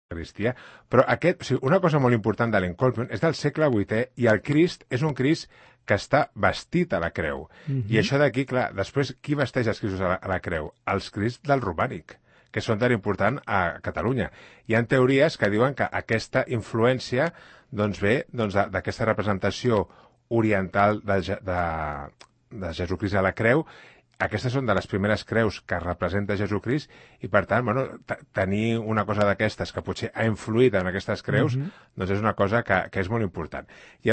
Cristià. Però o sigui, una cosa molt important de l'Encolpion és del segle VIII i el Crist és un Crist que està vestit a la creu. I això d'aquí, clar, després, qui vesteix els Cristos a la creu? Els Crists del romànic, que són tan important a Catalunya. Hi ha teories que diuen que aquesta influència doncs, ve d'aquesta representació oriental de Jesucrist a la creu. Aquestes són de les primeres creus que representa Jesucrist i, per tant, bueno, tenir una cosa d'aquestes que potser ha influït en aquestes creus doncs és una cosa que és molt important. I